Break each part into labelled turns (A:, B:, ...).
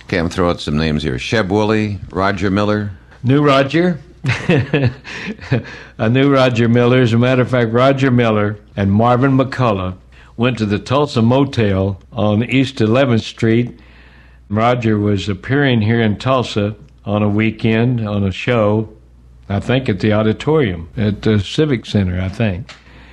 A: Okay, I'm going to throw out some names here. Sheb Woolley, Roger Miller.
B: Knew Roger. I knew Roger Miller. As a matter of fact, Roger Miller and Marvin McCullough went to the Tulsa Motel on East 11th Street. Roger was appearing here in Tulsa on a weekend on a show, I think at the auditorium, at the Civic Center, I think.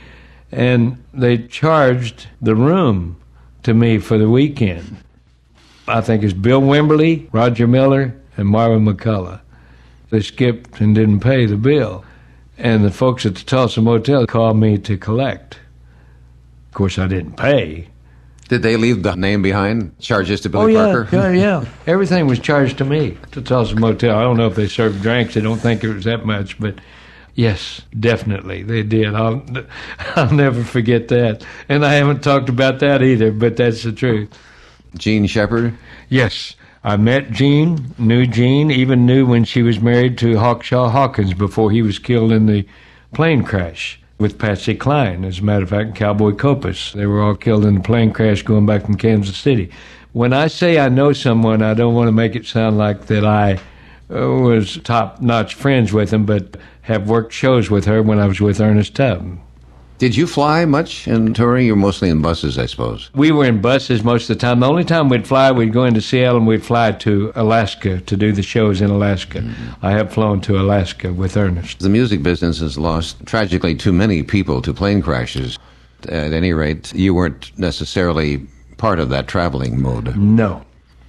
B: And they charged the room to me for the weekend. I think it's Bill Wimberly, Roger Miller, and Marvin McCullough. They skipped and didn't pay the bill. And the folks at the Tulsa Motel called me to collect. Of course, I didn't pay.
A: Did they leave the name behind? Charges to Billy Parker?
B: Yeah. Everything was charged to me, to Tulsa Motel. I don't know if they served drinks. I don't think it was that much, but yes, definitely, they did. I'll never forget that. And I haven't talked about that either, but that's the truth.
A: Jean Shepherd?
B: Yes. I met Jean, knew Jean, even knew when she was married to Hawkshaw Hawkins before he was killed in the plane crash with Patsy Cline, as a matter of fact, and Cowboy Copas. They were all killed in the plane crash going back from Kansas City. When I say I know someone, I don't want to make it sound like that I was top-notch friends with him, but have worked shows with her when I was with Ernest Tubb.
A: Did you fly much in touring? You're mostly in buses, I suppose.
B: We were in buses most of the time. The only time we'd fly, we'd go into Seattle and we'd fly to Alaska to do the shows in Alaska. I have flown to Alaska with Ernest.
A: The music business has lost tragically too many people to plane crashes. At any rate, you weren't necessarily part of that traveling mode.
B: No.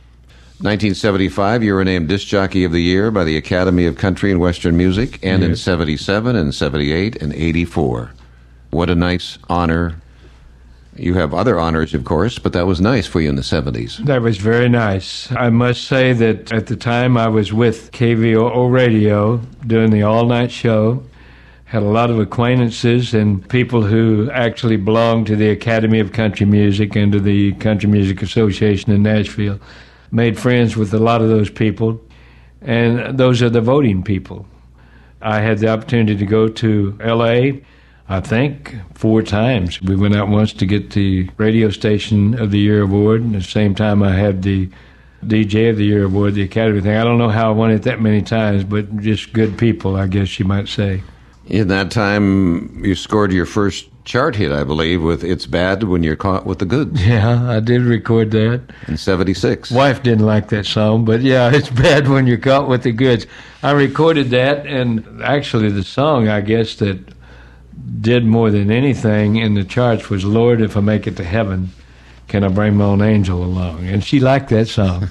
A: 1975, you were named Disc Jockey of the Year by the Academy of Country and Western Music, and in 77 and 78 and 84. What a nice honor. You have other honors, of course, but that was nice for you in the 70s.
B: That was very nice. I must say that at the time I was with KVOO Radio doing the all-night show, had a lot of acquaintances and people who actually belonged to the Academy of Country Music and to the Country Music Association in Nashville. Made friends with a lot of those people, and those are the voting people. I had the opportunity to go to L.A., I think 4 times. We went out once to get the Radio Station of the Year award, and at the same time I had the DJ of the Year award, the Academy thing. I don't know how I won it that many times, but just good people, I guess you might say.
A: In that time, you scored your first chart hit, I believe, with It's Bad When You're Caught with the Goods.
B: Yeah, I did record that.
A: In 76.
B: Wife didn't like that song, but yeah, it's bad when you're caught with the goods. I recorded that, and actually the song, I guess, that did more than anything in the charts was Lord, If I Make It to Heaven, Can I Bring My Own Angel Along? And she liked that song.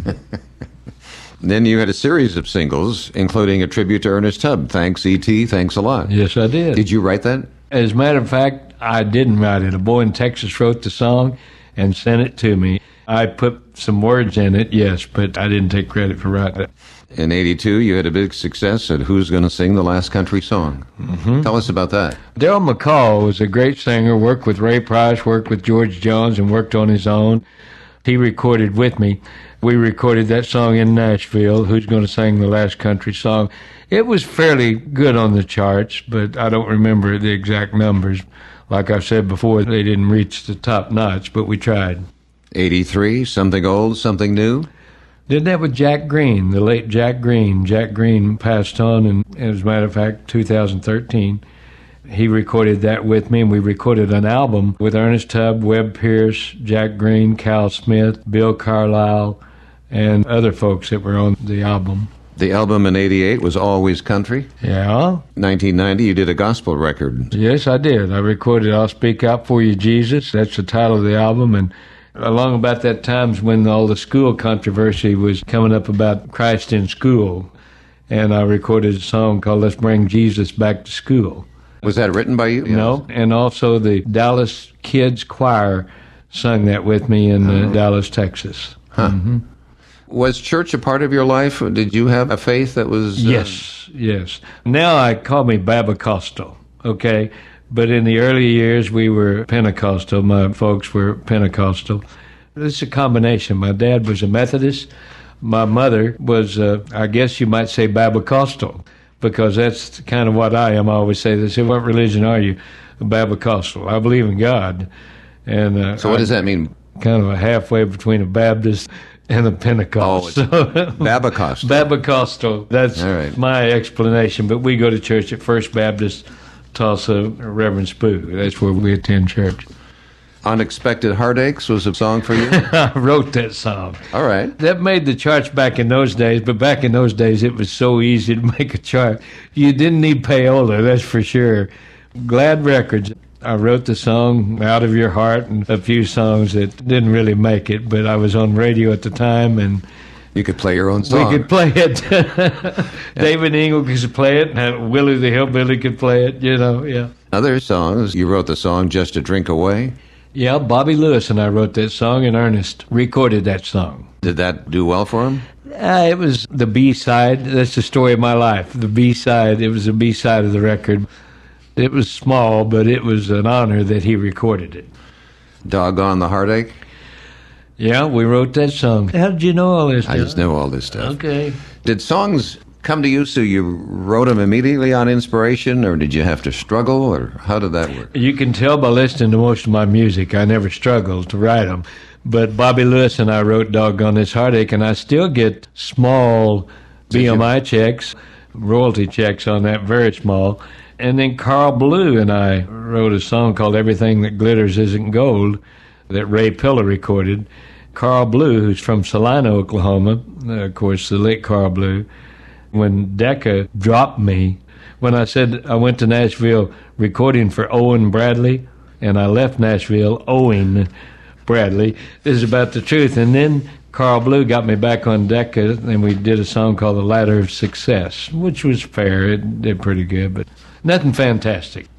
A: Then you had a series of singles, including a tribute to Ernest Tubb, Thanks, E.T., Thanks a Lot.
B: Yes, I did.
A: Did you write that?
B: As a matter of fact, I didn't write it. A boy in Texas wrote the song and sent it to me. I put some words in it, yes, but I didn't take credit for writing it.
A: In 82, you had a big success at Who's Gonna Sing the Last Country Song? Mm-hmm. Tell us about that.
B: Daryl McCall was a great singer, worked with Ray Price, worked with George Jones, and worked on his own. He recorded with me. We recorded that song in Nashville, Who's Gonna Sing the Last Country Song. It was fairly good on the charts, but I don't remember the exact numbers. Like I said before, they didn't reach the top notch, but we tried.
A: 83, Something Old, Something New?
B: Did that with Jack Green, the late Jack Green. Jack Green passed on, and as a matter of fact, 2013. He recorded that with me, and we recorded an album with Ernest Tubb, Webb Pierce, Jack Green, Cal Smith, Bill Carlisle, and other folks that were on the album.
A: The album in 88 was Always Country.
B: Yeah.
A: 1990, you did a gospel record.
B: Yes, I did. I recorded I'll Speak Out For You, Jesus. That's the title of the album, and along about that time's when all the school controversy was coming up about Christ in school, and I recorded a song called Let's Bring Jesus Back to School.
A: Was that written by you?
B: No, and also the Dallas Kids Choir sung that with me in Dallas, Texas.
A: Huh. Mm-hmm. Was church a part of your life? Did you have a faith that was...
B: Yes. Now I call me Babacostal, okay? But in the early years, we were Pentecostal. My folks were Pentecostal. It's a combination. My dad was a Methodist. My mother was, I guess you might say, Babacostal, because that's kind of what I am. I always say, they say, what religion are you? Babacostal. I believe in God. And
A: so what does that mean?
B: Kind of a halfway between a Baptist and a Pentecost.
A: Babacostal.
B: Babacostal. That's
A: All right.
B: my explanation. But we go to church at First Baptist Tulsa, Reverend Spoo. That's where we attend church.
A: Unexpected Heartaches was a song for you?
B: I wrote that song.
A: All right.
B: That made the charts back in those days, but back in those days it was so easy to make a chart. You didn't need payola, that's for sure. Glad Records. I wrote the song Out of Your Heart and a few songs that didn't really make it, but I was on radio at the time and
A: You could play your own song.
B: we could play it. David Engel could play it, and Willie the Hillbilly could play it, yeah.
A: Other songs, you wrote the song Just a Drink Away.
B: Yeah, Bobby Lewis and I wrote that song, and Ernest recorded that song.
A: Did that do well for him?
B: It was the B-side. That's the story of my life. The B-side, it was the B-side of the record. It was small, but it was an honor that he recorded it.
A: Doggone the Heartache?
B: Yeah, we wrote that song. How did you know all this stuff?
A: I just know all this stuff.
B: Okay.
A: Did songs come to you so you wrote them immediately on inspiration, or did you have to struggle, or how did that work?
B: You can tell by listening to most of my music, I never struggled to write them. But Bobby Lewis and I wrote Doggone This Heartache, and I still get small BMI checks, royalty checks on that, very small. And then Carl Blue and I wrote a song called Everything That Glitters Isn't Gold that Ray Pillar recorded. Carl Blue, who's from Salina, Oklahoma, of course, the late Carl Blue, when Decca dropped me, when I said I went to Nashville recording for Owen Bradley, and I left Nashville owing Bradley, this is about the truth. And then Carl Blue got me back on Decca, and we did a song called The Ladder of Success, which was fair. It did pretty good, but nothing fantastic.